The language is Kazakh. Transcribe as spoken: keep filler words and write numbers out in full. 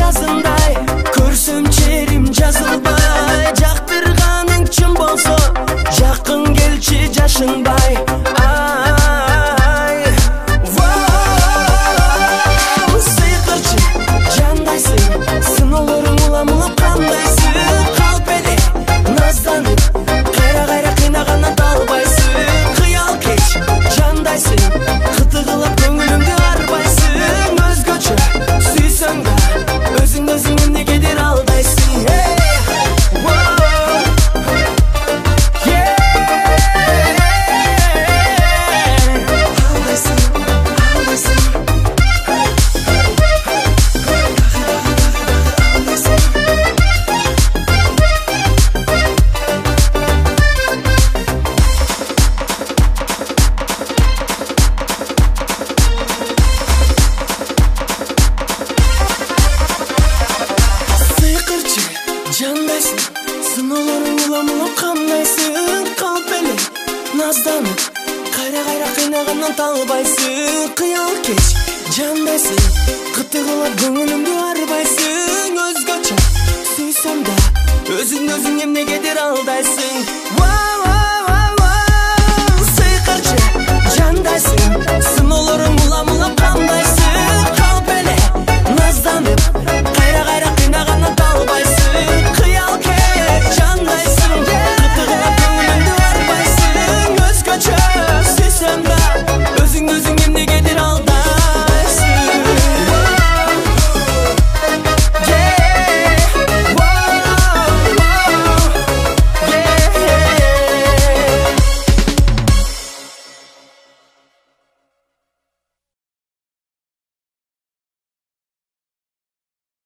жазындай, көрсөм черим жазылбай. Жактырганың чын болсо жакын келчи жашынбай. Ай воу сыйкырчы жандайсың, сыноолоруң уламылып кандайсың. Калп эле назданып кайра кайра кыйнагандан талбайсың. Кыял кеч жандайсың, кытыгылап көңүлүңдү арбайсың. Өзгөчө сүйсөң да өзүң өзүң эмнегедир алдайсың. Жандайсың, сыноолоруң уламылып кандайсың. Калп эле назданып кайра кайра кыйнагандан талбайсың. Кыял кеч жандайсың, кытыгылап көңүлүңдү арбайсың. Өзгөчө сүйсөм да өзүң өзүң эмнегедир алдайсың.